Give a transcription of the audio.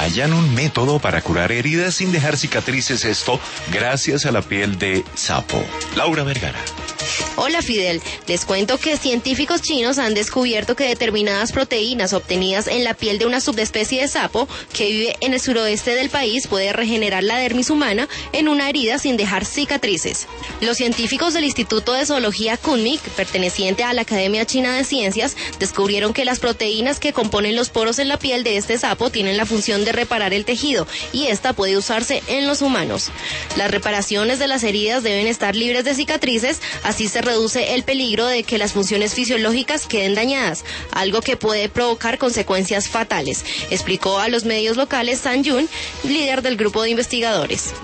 hallan un método para curar heridas sin dejar cicatrices, esto gracias a la piel de sapo. Laura Vergara. Hola Fidel, les cuento que científicos chinos han descubierto que determinadas proteínas obtenidas en la piel de una subespecie de sapo que vive en el suroeste del país puede regenerar la dermis humana en una herida sin dejar cicatrices. Los científicos del Instituto de Zoología Kunming, perteneciente a la Academia China de Ciencias, descubrieron que las proteínas que componen los poros en la piel de este sapo tienen la función de reparar el tejido y esta puede usarse en los humanos. Las reparaciones de las heridas deben estar libres de cicatrices, así se reduce el peligro de que las funciones fisiológicas queden dañadas, algo que puede provocar consecuencias fatales, explicó a los medios locales San Yun, líder del grupo de investigadores.